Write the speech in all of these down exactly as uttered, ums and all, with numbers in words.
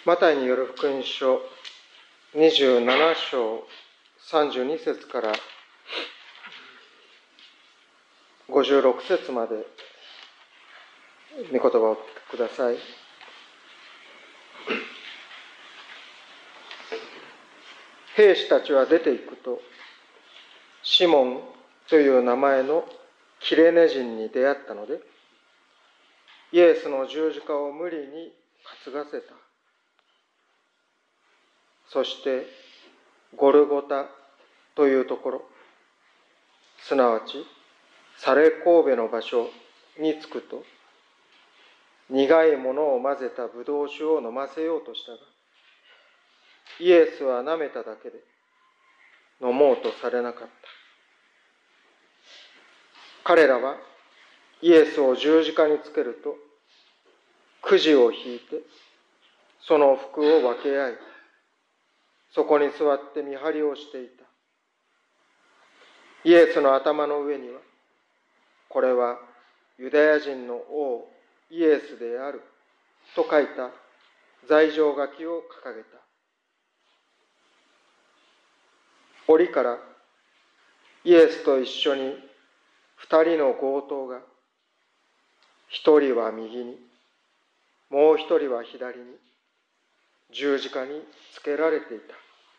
マタイによる福音書にじゅうなな章さんじゅうに節からごじゅうろく節まで御言葉をお聞きください。兵士たちは出て行くと、シモンという名前のキレネ人に出会ったので、イエスの十字架を無理に担がせた。そしてゴルゴタというところ、すなわちサレ神戸の場所に着くと、苦いものを混ぜたブドウ酒を飲ませようとしたが、イエスは舐めただけで飲もうとされなかった。彼らはイエスを十字架につけると、くじを引いてその服を分け合い、そこに座って見張りをしていた。イエスの頭の上には、これはユダヤ人の王イエスであると書いた罪状書きを掲げた。折からイエスと一緒に二人の強盗が、一人は右に、もう一人は左に十字架につけられていた。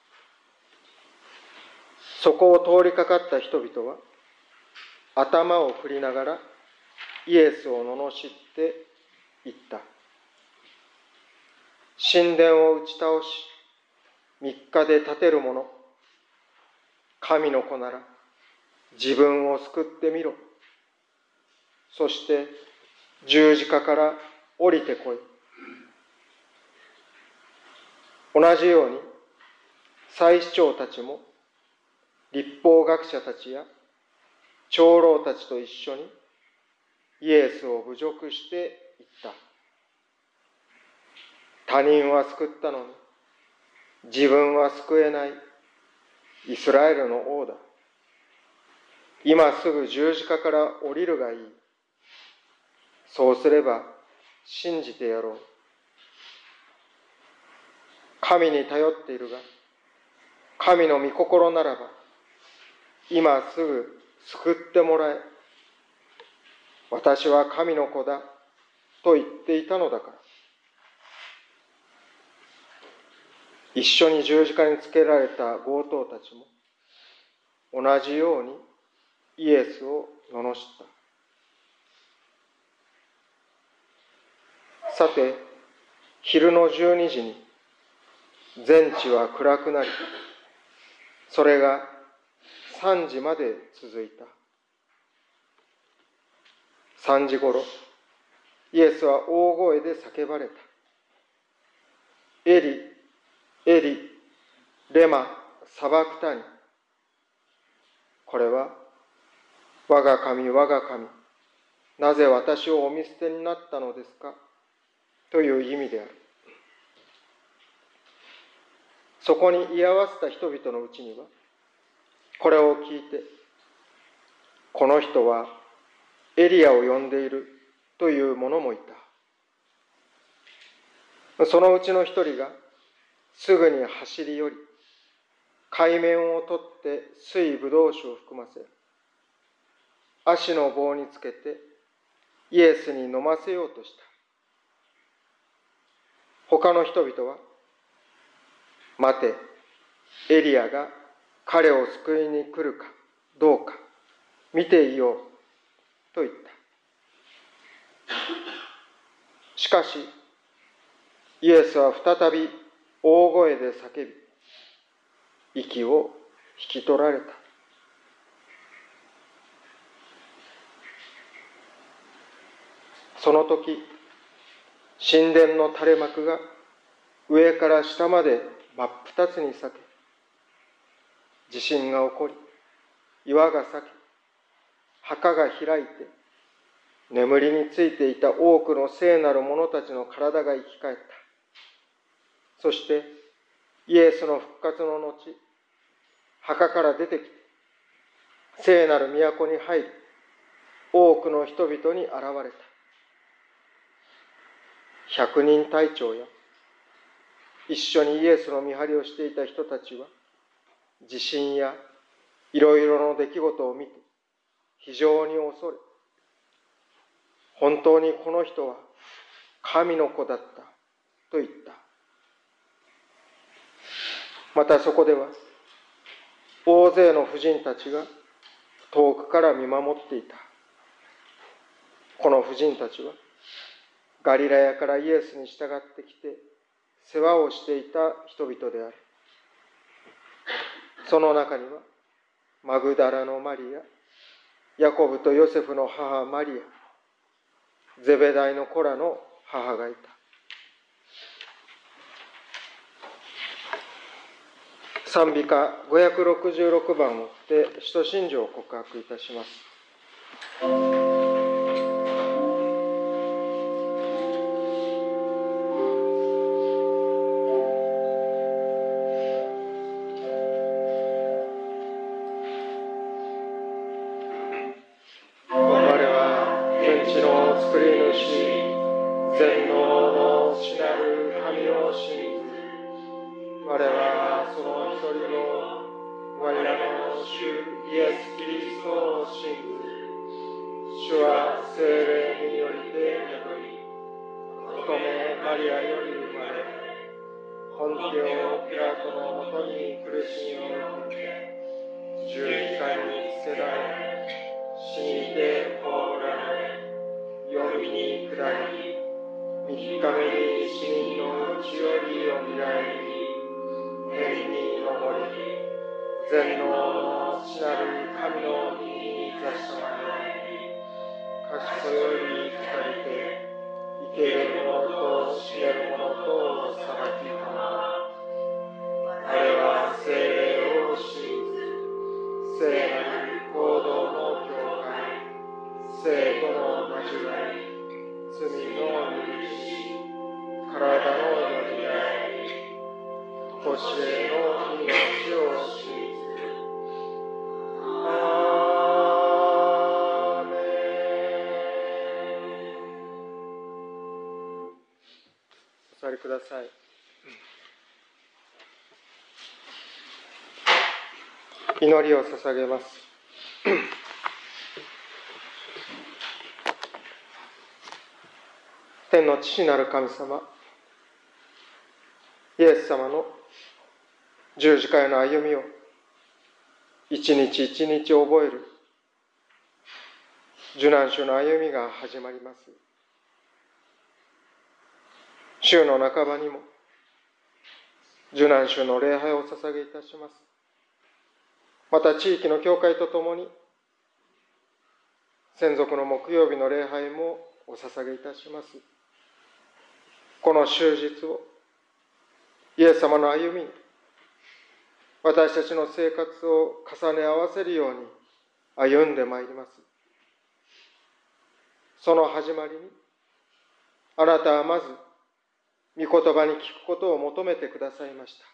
そこを通りかかった人々は頭を振りながらイエスを罵って言った。神殿を打ち倒し三日で建てる者、神の子なら自分を救ってみろ。そして十字架から降りてこい。同じように祭司長たちも律法学者たちや長老たちと一緒にイエスを侮辱して言った。他人は救ったのに自分は救えないイスラエルの王だ。今すぐ十字架から降りるがいい。そうすれば信じてやろう。神に頼っているが、神の御心ならば今すぐ救ってもらえ。私は神の子だと言っていたのだから。一緒に十字架につけられた強盗たちも同じようにイエスを罵った。さて、昼の十二時に全地は暗くなり、それが三時まで続いた。三時ごろ、イエスは大声で叫ばれた。エリ、エリ、レマ、サバクタニ。これは、我が神、我が神、なぜ私をお見捨てになったのですかという意味である。そこに居合わせた人々のうちには、これを聞いて、この人はエリアを呼んでいるという者もいた。そのうちの一人がすぐに走り寄り、海面を取って水ぶどう酒を含ませ、足の棒につけてイエスに飲ませようとした。他の人々は、待て、エリアが彼を救いに来るかどうか見ていようと言った。しかしイエスは再び大声で叫び、息を引き取られた。その時、神殿の垂れ幕が上から下まで真っ二つに裂け、地震が起こり、岩が裂け、墓が開いて、眠りについていた多くの聖なる者たちの体が生き返った。そしてイエスの復活の後、墓から出てきて、聖なる都に入り、多くの人々に現れた。百人隊長や一緒にイエスの見張りをしていた人たちは、地震やいろいろの出来事を見て非常に恐れ、本当にこの人は神の子だったと言った。またそこでは大勢の婦人たちが遠くから見守っていた。この婦人たちはガリラヤからイエスに従ってきて世話をしていた人々である。その中にはマグダラのマリア、ヤコブとヨセフの母マリア、ゼベダイの子らの母がいた。賛美歌ごひゃくろくじゅうろくばんを追って使徒信条を告白いたします。お座りください。祈りを捧げます。天の父なる神様、イエス様の十字架への歩みを一日一日覚える受難週の歩みが始まります。週の半ばにも受難週の礼拝を捧げいたします。また地域の教会とともに専属の木曜日の礼拝もお捧げいたします。この終日をイエス様の歩みに私たちの生活を重ね合わせるように歩んでまいります。その始まりにあなたはまず御言葉に聞くことを求めてくださいました。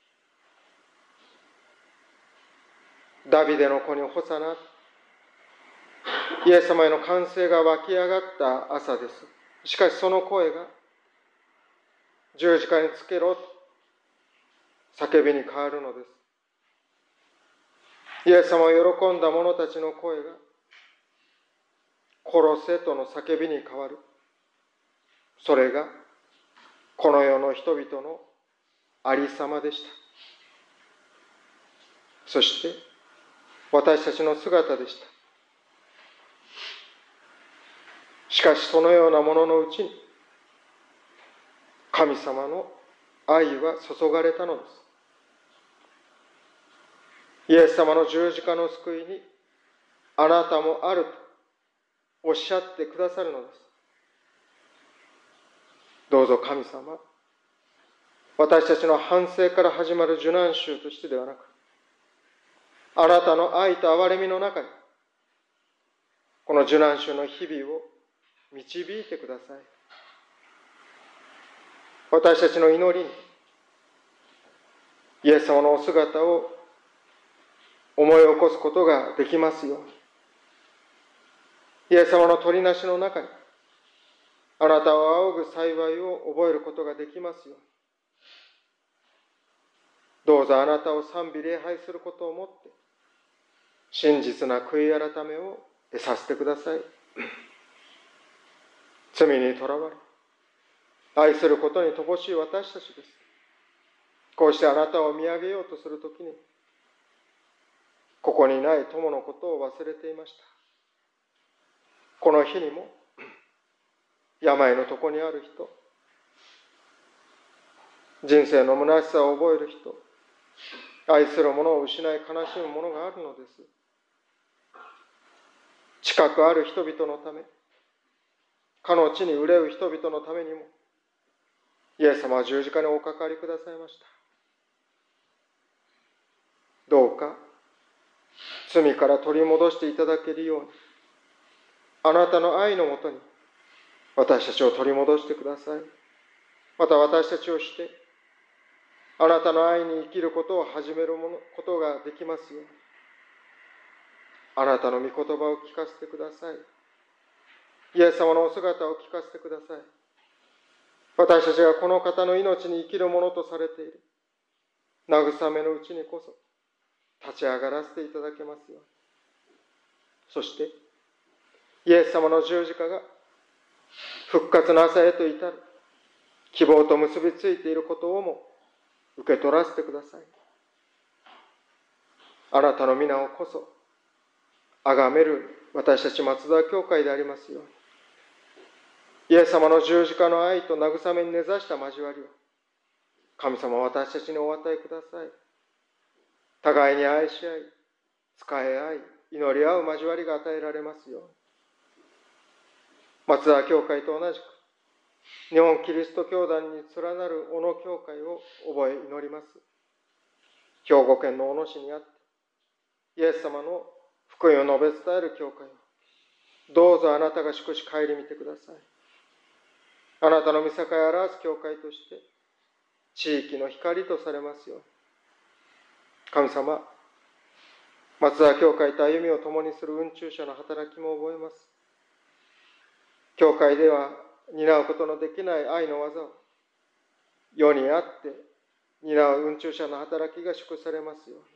ダビデの子にホサナ、イエス様への歓声が湧き上がった朝です。しかしその声が十字架につけろと叫びに変わるのです。イエス様を喜んだ者たちの声が殺せとの叫びに変わる。それがこの世の人々のありさまでした。そして私たちの姿でした。しかしそのようなもののうちに神様の愛は注がれたのです。イエス様の十字架の救いにあなたもあるとおっしゃってくださるのです。どうぞ神様、私たちの反省から始まる受難週としてではなく、あなたの愛と憐れみの中にこの受難週の日々を導いてください。私たちの祈りにイエス様のお姿を思い起こすことができますように、イエス様の取りなしの中にあなたを仰ぐ幸いを覚えることができますように、 どうぞあなたを賛美礼拝することをもって、真実な悔い改めを得させてください。罪にとらわれ、愛することに乏しい私たちです。こうしてあなたを見上げようとするときに、ここにない友のことを忘れていました。この日にも、病の床にある人、人生の虚しさを覚える人、愛する者を失い悲しむ者があるのです。近くある人々のため、かの地に憂う人々のためにも、イエス様は十字架におかかりくださいました。どうか、罪から取り戻していただけるように、あなたの愛のもとに、私たちを取り戻してください。また私たちをして、あなたの愛に生きることを始めるものことができますように、あなたの御言葉を聞かせてください。イエス様のお姿を聞かせてください。私たちがこの方の命に生きるものとされている慰めのうちにこそ立ち上がらせていただけますように。そしてイエス様の十字架が復活の朝へと至る希望と結びついていることをも受け取らせてください。あなたの皆をこそ崇める私たち松沢教会でありますように、イエス様の十字架の愛と慰めに根ざした交わりを神様は私たちにお与えください。互いに愛し合い、仕え合い、祈り合う交わりが与えられますように。松沢教会と同じく日本キリスト教団に連なる小野教会を覚え祈ります。兵庫県の小野市にあってイエス様の福音を述べ伝える教会をどうぞあなたが祝し顧みてください。あなたの御境を表す教会として地域の光とされますように。神様、松沢教会と歩みを共にする運中者の働きも覚えます。教会では担うことのできない愛の技を世にあって担う運中者の働きが祝されますように。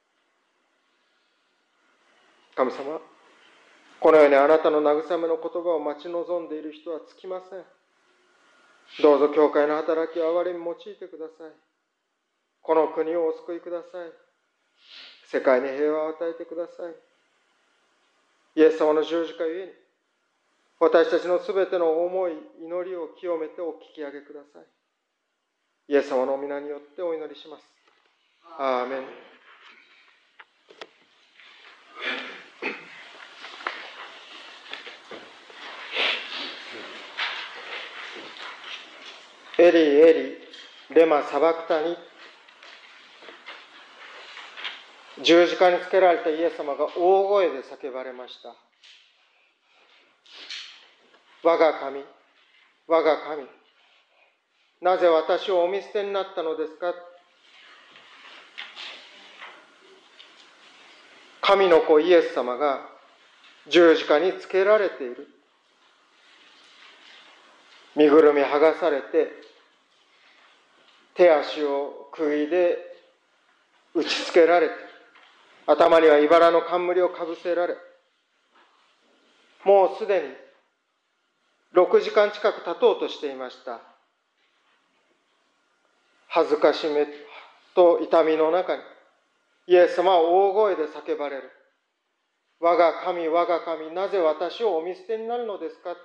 神様、このようにあなたの慰めの言葉を待ち望んでいる人はつきません。どうぞ教会の働きを憐れみ用いてください。この国をお救いください。世界に平和を与えてください。イエス様の十字架ゆえに私たちのすべての思い、祈りを清めてお聞き上げください。イエス様の皆によってお祈りします。アーメン。エリエリレマサバクタニ。十字架につけられたイエス様が大声で叫ばれました。我が神、我が神、なぜ私をお見捨てになったのですか。神の子イエス様が十字架につけられている。身ぐるみ剥がされて、手足を釘で打ちつけられて、頭には茨の冠をかぶせられ、もうすでにろくじかん近く経とうとしていました。恥ずかしめと痛みの中にイエス様は大声で叫ばれる。我が神、我が神、なぜ私をお見捨てになるのですか。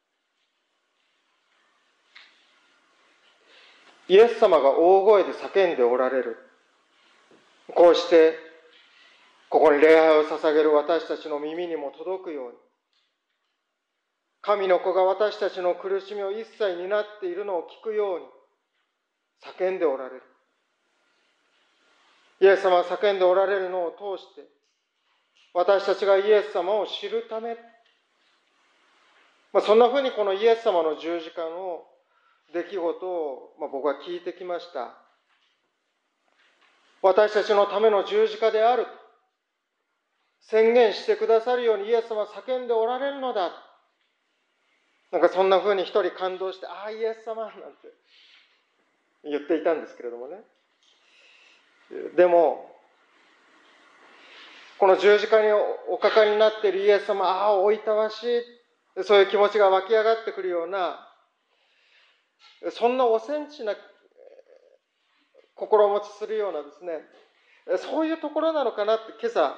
イエス様が大声で叫んでおられる。こうしてここに礼拝を捧げる私たちの耳にも届くように、神の子が私たちの苦しみを一切担っているのを聞くように叫んでおられる。イエス様は叫んでおられるのを通して、私たちがイエス様を知るため、まあ、そんなふうにこのイエス様の十字架の出来事を、まあ、僕は聞いてきました。私たちのための十字架であると宣言してくださるようにイエス様は叫んでおられるのだ。なんかそんなふうに一人感動して、ああイエス様なんて言っていたんですけれどもね。 でも、この十字架におかかりになっているイエス様、ああ、おいたわしい、そういう気持ちが湧き上がってくるような、そんなおセンチな心持ちするようなですね、そういうところなのかなって今朝、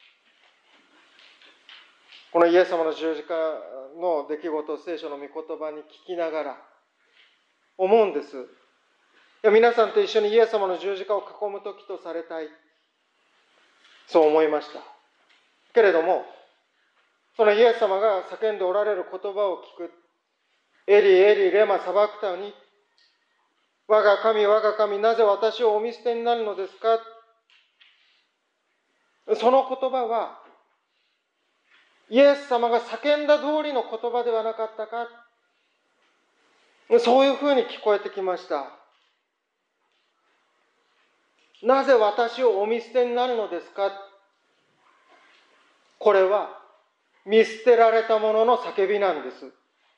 このイエス様の十字架の出来事を聖書の御言葉に聞きながら思うんです。いや、皆さんと一緒にイエス様の十字架を囲む時とされたい。そう思いました。けれども、そのイエス様が叫んでおられる言葉を聞く。エリエリレマサバクタニ。我が神、我が神、なぜ私をお見捨てになるのですか。その言葉は、イエス様が叫んだ通りの言葉ではなかったか。そういうふうに聞こえてきました。なぜ私をお見捨てになるのですか。これは見捨てられた者の叫びなんです。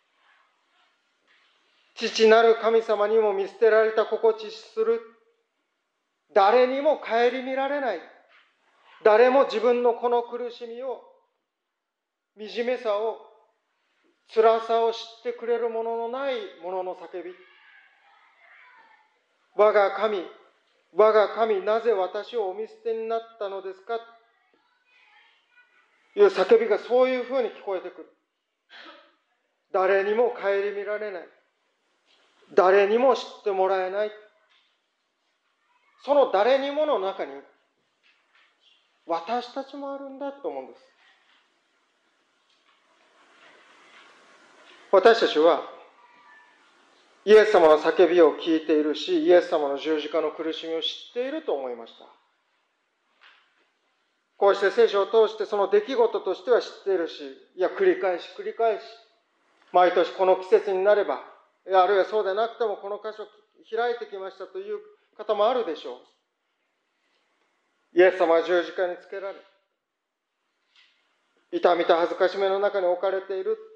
父なる神様にも見捨てられた心地する。誰にも顧みられない。誰も自分のこの苦しみを、惨めさを、辛さを知ってくれるもののない者の叫び。我が神、我が神、なぜ私をお見捨てになったのですかという叫びがそういうふうに聞こえてくる。誰にも顧みられない。誰にも知ってもらえない。その誰にもの中に私たちもあるんだと思うんです。私たちはイエス様の叫びを聞いているし、イエス様の十字架の苦しみを知っていると思いました。こうして聖書を通してその出来事としては知っているし、いや、繰り返し繰り返し、毎年この季節になれば、あるいはそうでなくてもこの箇所開いてきましたという方もあるでしょう。イエス様は十字架につけられ、痛みと恥ずかしめの中に置かれている。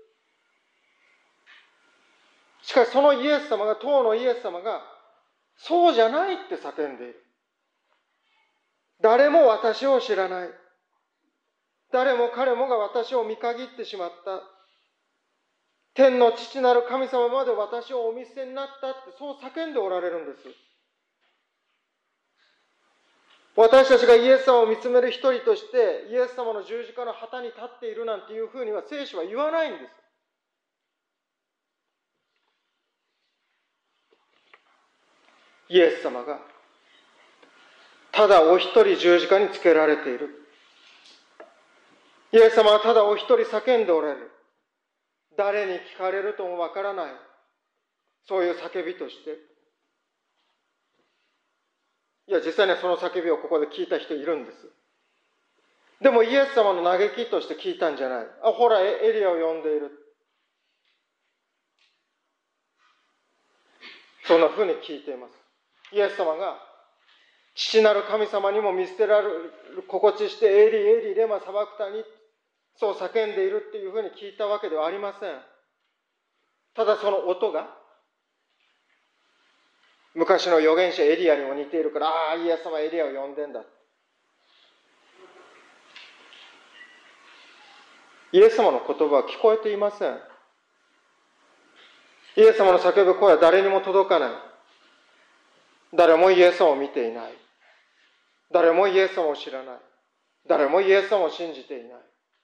しかしそのイエス様が、当のイエス様が、そうじゃないって叫んでいる。誰も私を知らない。誰も彼もが私を見限ってしまった。天の父なる神様まで私をお見捨てになったって、そう叫んでおられるんです。私たちがイエス様を見つめる一人として、イエス様の十字架の旗に立っているなんていうふうには聖書は言わないんです。イエス様がただお一人十字架につけられている。イエス様はただお一人叫んでおられる。誰に聞かれるともわからない、そういう叫びとして、いや実際にはその叫びをここで聞いた人いるんです。でもイエス様の嘆きとして聞いたんじゃない。あ、ほらエリアを呼んでいる、そんなふうに聞いています。イエス様が父なる神様にも見捨てられる心地してエリエリレマサバクタに、そう叫んでいるっていうふうに聞いたわけではありません。ただその音が昔の預言者エリアにも似ているから、ああイエス様エリアを呼んでんだ。イエス様の言葉は聞こえていません。イエス様の叫ぶ声は誰にも届かない。誰もイエス様を見ていない。誰もイエス様を知らない。誰もイエス様を信じていない。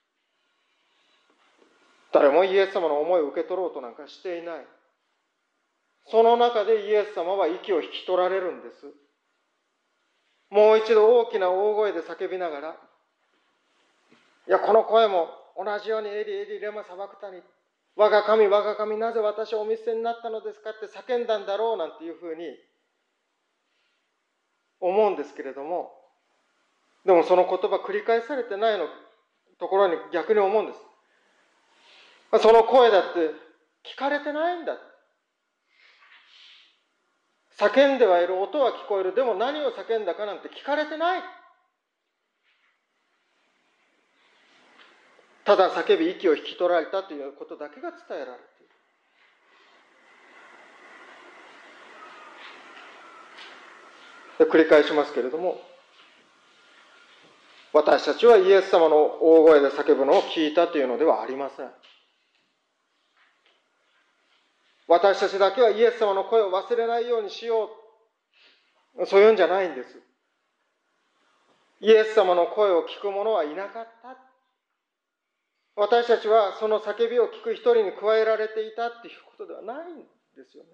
誰もイエス様の思いを受け取ろうとなんかしていない。その中でイエス様は息を引き取られるんです。もう一度大きな大声で叫びながら、いやこの声も同じようにエリエリレマサバクタニ、我が神我が神なぜ私をお見捨てになったのですかって叫んだんだろうなんていうふうに思うんですけれども、でもその言葉繰り返されてないのところに逆に思うんです。その声だって聞かれてないんだ。叫んではいる、音は聞こえる、でも何を叫んだかなんて聞かれてない。ただ叫び息を引き取られたということだけが伝えられている。繰り返しますけれども、 私たちはイエス様の大声で叫ぶのを聞いたというのではありません。私たちだけはイエス様の声を忘れないようにしよう。そういうんじゃないんです。イエス様の声を聞く者はいなかった。私たちはその叫びを聞く一人に加えられていたっていうことではないんですよね。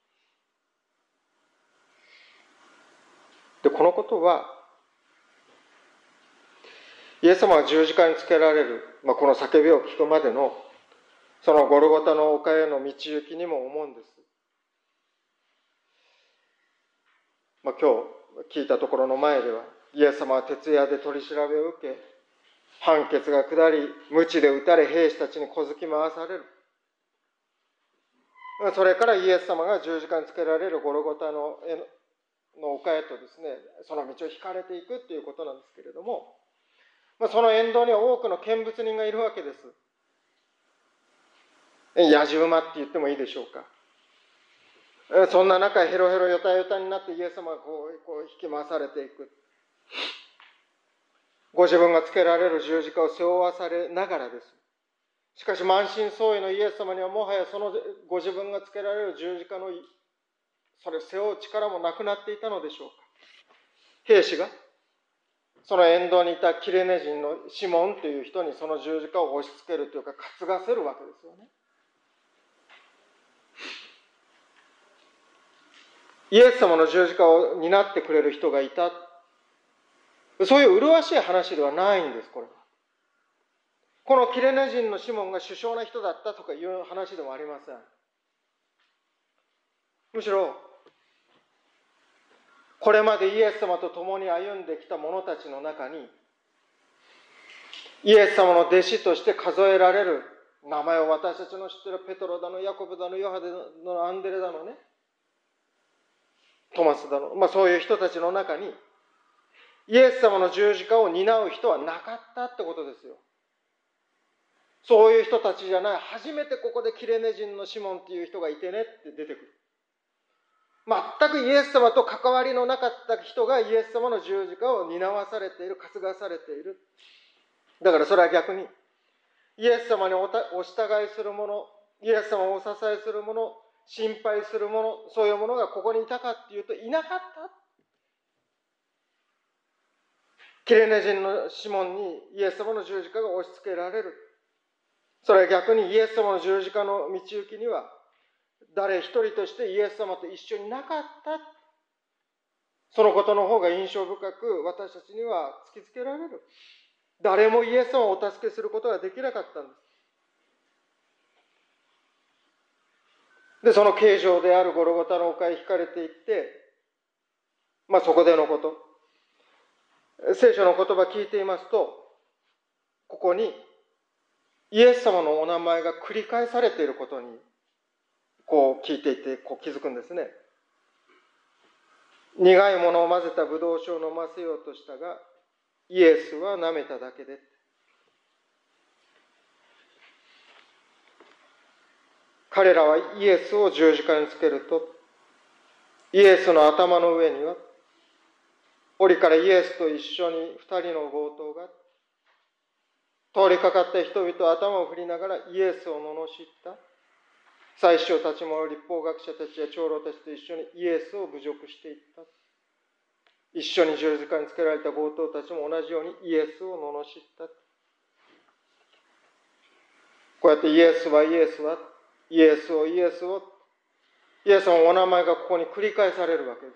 で、このことは、イエス様が十字架につけられる、まあ、この叫びを聞くまでの、そのゴルゴタの丘への道行きにも思うんです。まあ、今日聞いたところの前では、イエス様は徹夜で取り調べを受け、判決が下り、鞭で打たれ兵士たちに小突き回される。それからイエス様が十字架につけられるゴルゴタのの丘へとですね、その道を引かれていくということなんですけれども、まあ、その沿道には多くの見物人がいるわけです。野じ馬って言ってもいいでしょうか。そんな中、ヘロヘロヨタヨタになってイエス様がこう、こう引き回されていく。ご自分がつけられる十字架を背負わされながらです。しかし満身創痍のイエス様にはもはやそのご自分がつけられる十字架のそれを背負う力もなくなっていたのでしょうか。兵士がその沿道にいたキレネ人のシモンという人にその十字架を押し付けるというか担がせるわけですよね。イエス様の十字架を担ってくれる人がいた。そういう麗しい話ではないんです、これは。このキレネ人のシモンが首相な人だったとかいう話でもありません。むしろ、これまでイエス様と共に歩んできた者たちの中に、イエス様の弟子として数えられる、名前を私たちの知っているペトロだの、ヤコブだの、ヨハネだの、アンデレだのね、トマスだの、まあそういう人たちの中に、イエス様の十字架を担う人はなかったってことですよ。そういう人たちじゃない、初めてここでキレネ人のシモンっていう人がいてねって出てくる。全くイエス様と関わりのなかった人がイエス様の十字架を担わされている、担がされている。だからそれは逆に、イエス様にお従いする者、イエス様をお支えする者、心配する者、そういう者がここにいたかっていうといなかった。キレネ人のシモンにイエス様の十字架が押し付けられる。それは逆にイエス様の十字架の道行きには、誰一人としてイエス様と一緒になかった。そのことの方が印象深く私たちには突きつけられる。誰もイエス様をお助けすることができなかったんです。で、その形状であるゴルゴタの丘へ引かれていって、まあそこでのこと。聖書の言葉聞いていますと、ここにイエス様のお名前が繰り返されていることに、こう聞いていて、こう気づくんですね。苦いものを混ぜたブドウ酒を飲ませようとしたが、イエスは舐めただけで。彼らはイエスを十字架につけると、イエスの頭の上には、檻からイエスと一緒に二人の強盗が、通りかかった人々は頭を振りながらイエスを罵った。祭司長たちも立法学者たちや長老たちと一緒にイエスを侮辱していった。一緒に十字架につけられた強盗たちも同じようにイエスを罵った。こうやってイエスはイエスは、イエスをイエスを、イエス様のお名前がここに繰り返されるわけです。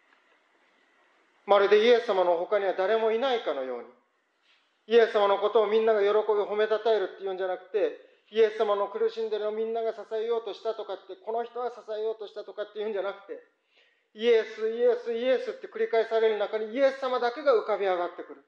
まるでイエス様の他には誰もいないかのように、イエス様のことをみんなが喜び褒めたたえるっていうんじゃなくて、イエス様の苦しんでいるのをみんなが支えようとしたとかって、この人は支えようとしたとかっていうんじゃなくて、イエス、イエス、イエスって繰り返される中にイエス様だけが浮かび上がってくる。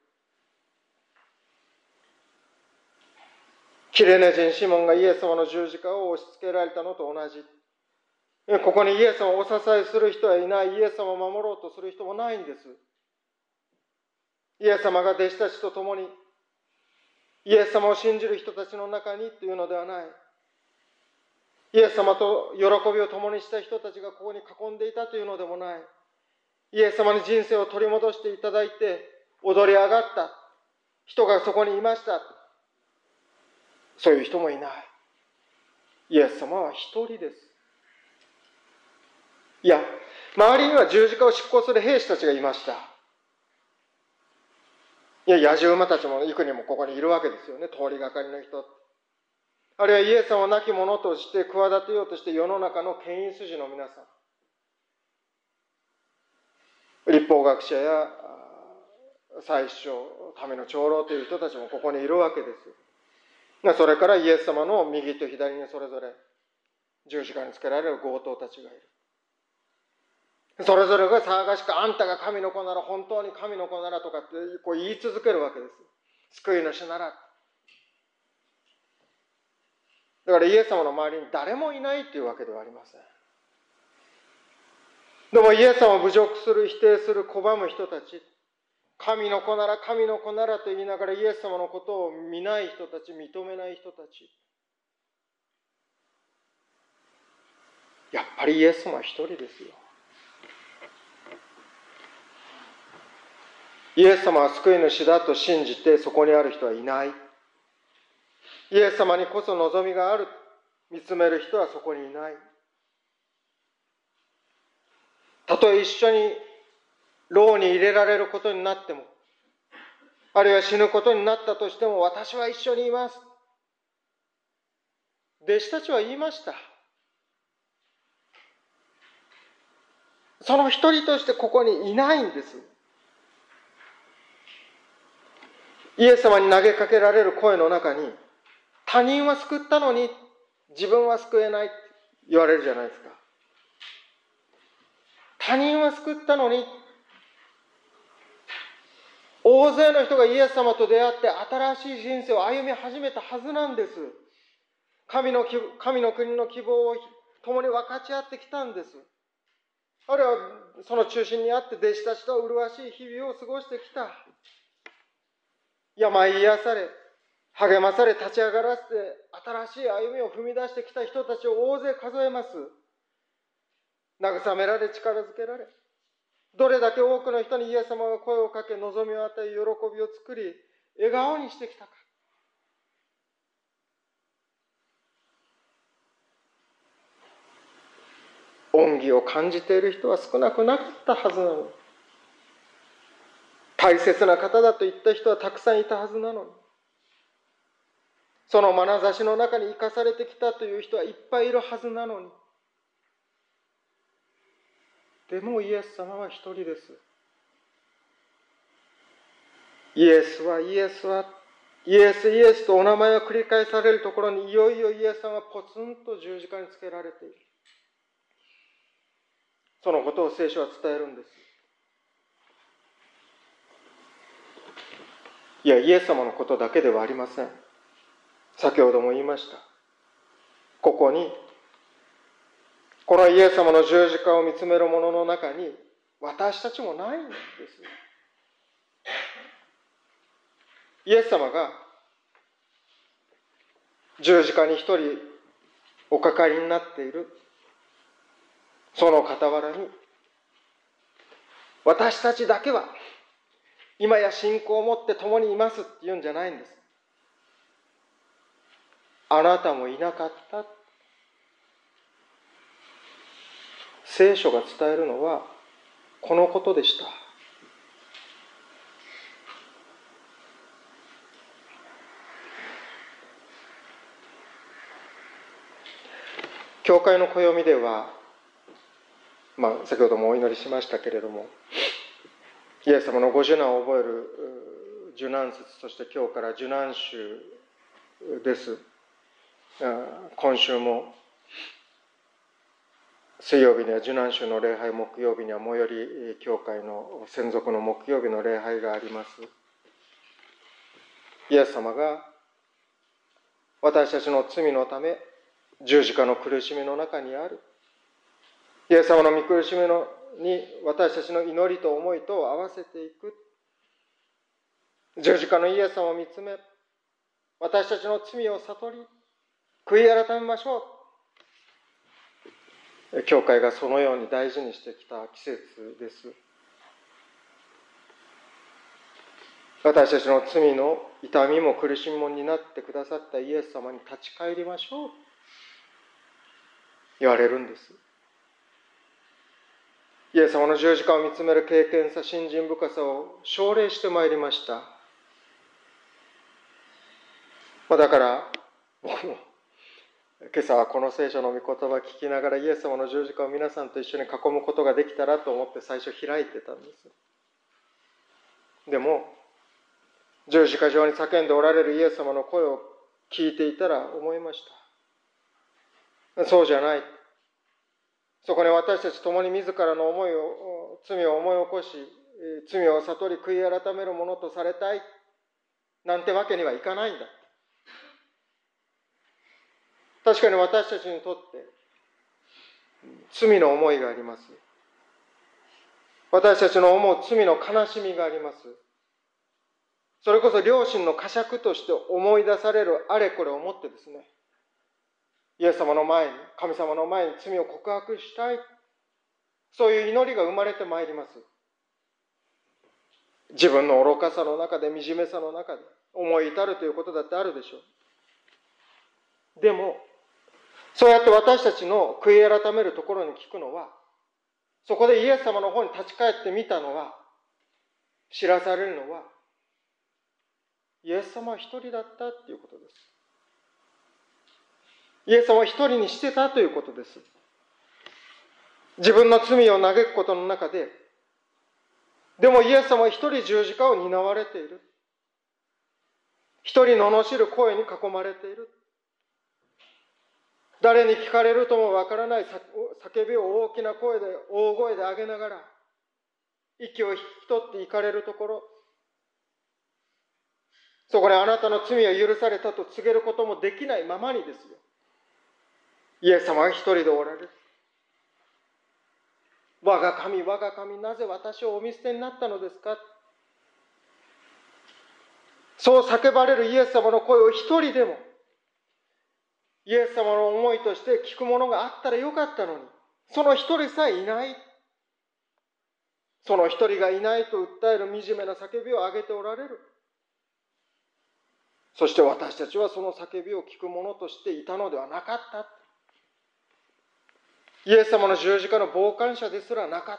キレネ人シモンがイエス様の十字架を押し付けられたのと同じ。ここにイエス様をお支えする人はいない、イエス様を守ろうとする人もないんです。イエス様が弟子たちと共に、イエス様を信じる人たちの中にというのではない。イエス様と喜びを共にした人たちがここに囲んでいたというのでもない。イエス様に人生を取り戻していただいて、踊り上がった。 人がそこにいました。そういう人もいない。イエス様は一人です。いや、周りには十字架を執行する兵士たちがいました。いや、野獣馬たちも幾人もここにいるわけですよね。通りがかりの人。あるいはイエス様を亡き者として企てようとして世の中の権威筋の皆さん。立法学者や祭司長、民の長老という人たちもここにいるわけです。それからイエス様の右と左にそれぞれ十字架につけられる強盗たちがいる。それぞれが騒がしく、あんたが神の子なら、本当に神の子ならとかってこう言い続けるわけです。救い主なら。だからイエス様の周りに誰もいないというわけではありません。でもイエス様を侮辱する、否定する、拒む人たち、神の子なら、神の子ならと言いながらイエス様のことを見ない人たち、認めない人たち。やっぱりイエス様は一人ですよ。イエス様は救い主だと信じてそこにある人はいない。イエス様にこそ望みがある。見つめる人はそこにいない。たとえ一緒に牢に入れられることになっても、あるいは死ぬことになったとしても、私は一緒にいます。弟子たちは言いました。その一人としてここにいないんです。イエス様に投げかけられる声の中に、他人は救ったのに自分は救えないって言われるじゃないですか。他人は救ったのに、大勢の人がイエス様と出会って新しい人生を歩み始めたはずなんです。神の、神の国の希望を共に分かち合ってきたんです。あるいはその中心にあって弟子たちと麗しい日々を過ごしてきた。病癒され、励まされ、立ち上がらせて新しい歩みを踏み出してきた人たちを大勢数えます。慰められ、力づけられ、どれだけ多くの人にイエス様が声をかけ、望みを与え、喜びを作り、笑顔にしてきたか。恩義を感じている人は少なくなかったはずなのに、大切な方だと言った人はたくさんいたはずなのに、その眼差しの中に生かされてきたという人はいっぱいいるはずなのに、でもイエス様は一人です。イエスはイエスはイエスイエスとお名前を繰り返されるところに、いよいよイエス様はポツンと十字架につけられている。そのことを聖書は伝えるんです。いや、イエス様のことだけではありません。先ほども言いました。ここに、このイエス様の十字架を見つめる者の中に、私たちもないんです。イエス様が十字架に一人おかかりになっている、その傍らに、私たちだけは今や信仰を持って共にいますって言うんじゃないんです。あなたもいなかった。聖書が伝えるのはこのことでした。教会の暦では、まあ、先ほどもお祈りしましたけれども、イエス様のご受難を覚える受難節として今日から受難週です。今週も水曜日には受難週の礼拝、木曜日には最寄り教会の専属の木曜日の礼拝があります。イエス様が私たちの罪のため十字架の苦しみの中にある。イエス様の御苦しみのに私たちの祈りと思いとを合わせていく。十字架のイエス様を見つめ、私たちの罪を悟り、悔い改めましょう。教会がそのように大事にしてきた季節です。 私たちの罪の痛みも苦しみも担ってくださったイエス様に立ち返りましょう言われるんです。イエス様の十字架を見つめる敬虔さ、信心深さを奨励してまいりました。だから僕も今朝はこの聖書の御言葉を聞きながらイエス様の十字架を皆さんと一緒に囲むことができたらと思って最初開いてたんです。でも十字架上に叫んでおられるイエス様の声を聞いていたら思いました。そうじゃない。そこに私たち共に自らの思いを、罪を思い起こし、罪を悟り悔い改めるものとされたいなんてわけにはいかないんだ。確かに私たちにとって罪の思いがあります。私たちの思う罪の悲しみがあります。それこそ良心の呵責として思い出されるあれこれをもってですね、イエス様の前に、神様の前に罪を告白したい、そういう祈りが生まれてまいります。自分の愚かさの中で、惨めさの中で思い至るということだってあるでしょう。でもそうやって私たちの悔い改めるところに聞くのは、そこでイエス様の方に立ち返ってみたのは、知らされるのは、イエス様は一人だったということです。イエス様は一人にしてたということです。自分の罪を嘆くことの中で、でもイエス様は一人十字架を担われている。一人罵る声に囲まれている。誰に聞かれるともわからない叫びを大きな声で、大声で上げながら、息を引き取っていかれるところ、そこであなたの罪は許されたと告げることもできないままにですよ。イエス様は一人でおられる。我が神、我が神、なぜ私をお見捨てになったのですか。そう叫ばれるイエス様の声を一人でも、イエス様の思いとして聞くものがあったらよかったのに、その一人さえいない。その一人がいないと訴える惨めな叫びを上げておられる。そして私たちはその叫びを聞くものとしていたのではなかった。イエス様の十字架の傍観者ですらなかった。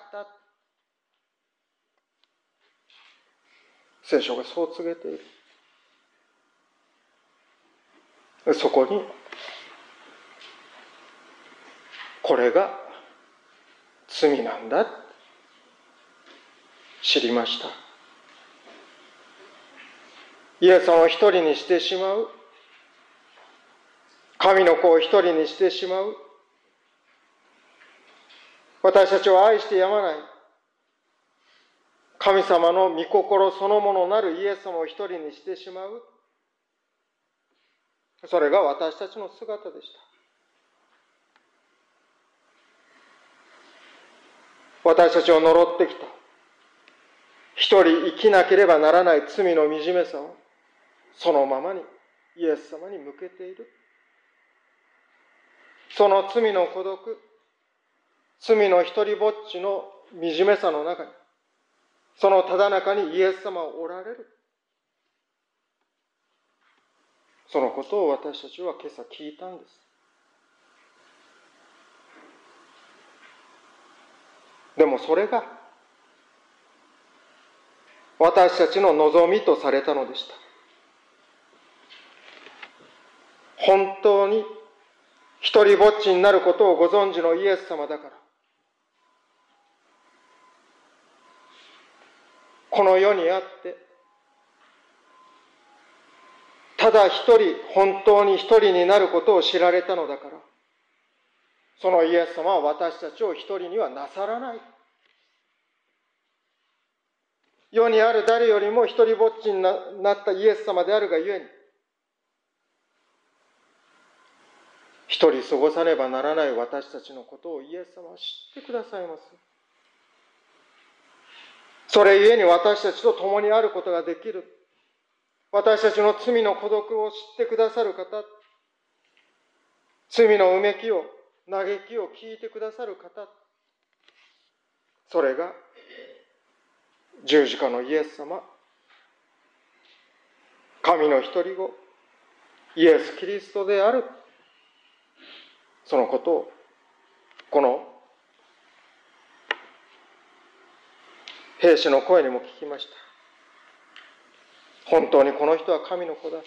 聖書がそう告げている。そこに、これが罪なんだ、知りました。イエス様を一人にしてしまう。神の子を一人にしてしまう。私たちを愛してやまない。神様の御心そのものなるイエス様を一人にしてしまう。それが私たちの姿でした。私たちを呪ってきた。一人生きなければならない罪の惨めさをそのままにイエス様に向けている。その罪の孤独、罪の一人ぼっちの惨めさの中に、そのただ中にイエス様はおられる。そのことを私たちは今朝聞いたんです。でもそれが私たちの望みとされたのでした。本当に一人ぼっちになることをご存知のイエス様だから、この世にあってただ一人、本当に一人になることを知られたのだから、そのイエス様は私たちを一人にはなさらない。世にある誰よりも一人ぼっちになったイエス様であるがゆえに、一人過ごさねばならない私たちのことをイエス様は知ってくださいます。それゆえに私たちと共にあることができる。私たちの罪の孤独を知ってくださる方、罪のうめきを、嘆きを聞いてくださる方、それが十字架のイエス様、 神の一人子、イエス・キリストである。そのことを、この兵士の声にも聞きました。本当にこの人は神の子だ。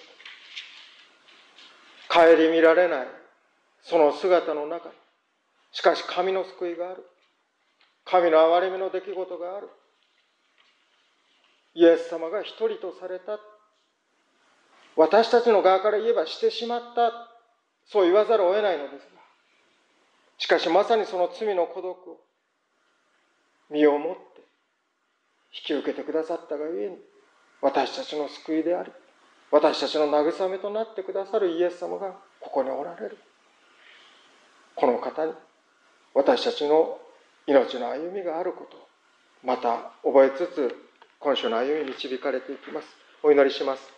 顧みられないその姿の中に、しかし神の救いがある。神の憐れみの出来事がある。イエス様が一人とされた。私たちの側から言えばしてしまった。そう言わざるを得ないのですが、しかしまさにその罪の孤独を身をもって引き受けてくださったがゆえに、私たちの救いであり、私たちの慰めとなってくださるイエス様がここにおられる。この方に私たちの命の歩みがあることをまた覚えつつ、今週の歩みに導かれていきます。お祈りします。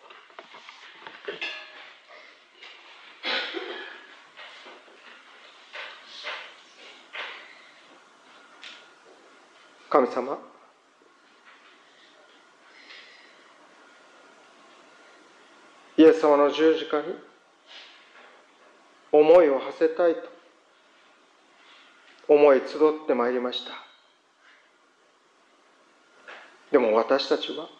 神様、イエス様の十字架に思いを馳せたいと思い集ってまいりました。でも私たちは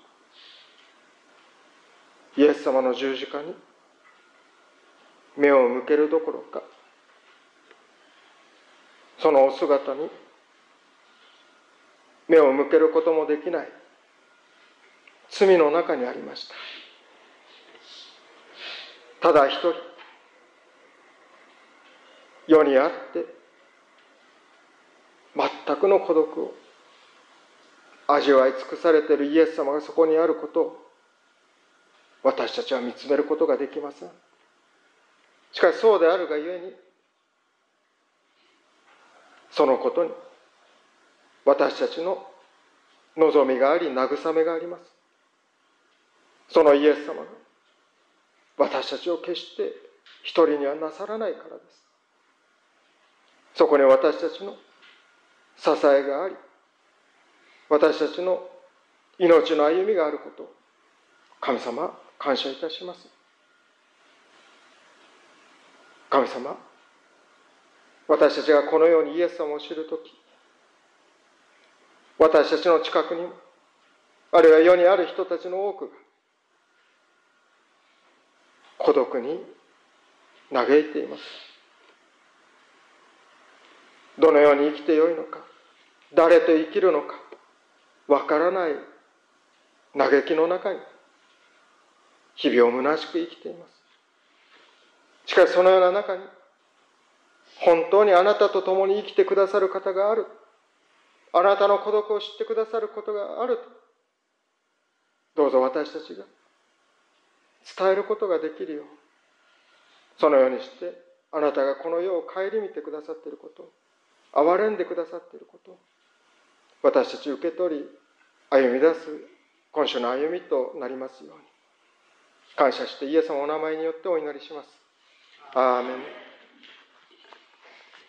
イエス様の十字架に目を向けるどころか、そのお姿に目を向けることもできない罪の中にありました。ただ一人、世にあって全くの孤独を味わい尽くされているイエス様がそこにあることを私たちは見つめることができません。しかしそうであるがゆえに、そのことに私たちの望みがあり、慰めがあります。そのイエス様が私たちを決して一人にはなさらないからです。そこに私たちの支えがあり、私たちの命の歩みがあることを神様、感謝いたします。神様、私たちがこのようにイエス様を知るとき、私たちの近くにも、あるいは世にある人たちの多くが孤独に嘆いています。どのように生きてよいのか、誰と生きるのかわからない嘆きの中に日々を虚しく生きています。しかしそのような中に本当にあなたと共に生きてくださる方がある、あなたの孤独を知ってくださることがあると、どうぞ私たちが伝えることができるよう、そのようにしてあなたがこの世を顧みてくださっていることを、憐れんでくださっていることを私たち受け取り歩み出す今週の歩みとなりますように感謝してイエス様のお名前によってお祈りします。アーメン。